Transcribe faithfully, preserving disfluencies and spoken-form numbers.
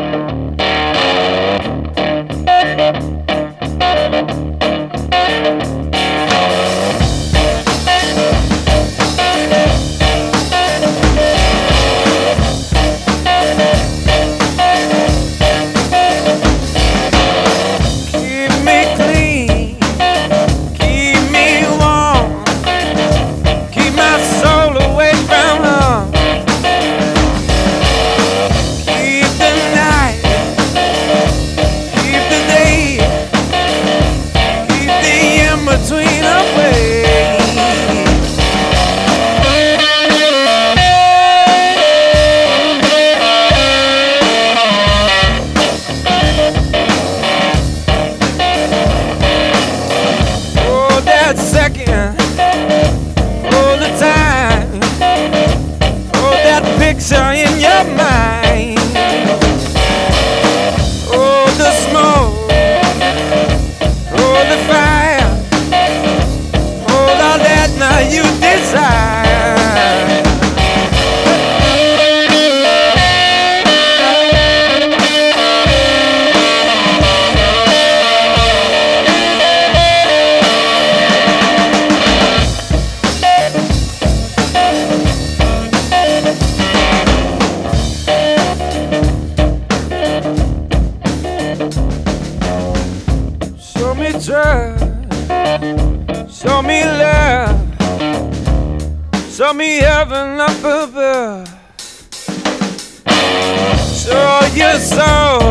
Second, all the time, oh, that picture in your mind, oh, the smoke, oh, the fire, oh, all that now you desire. Show me trust, show me love, show me heaven up above. Show your soul,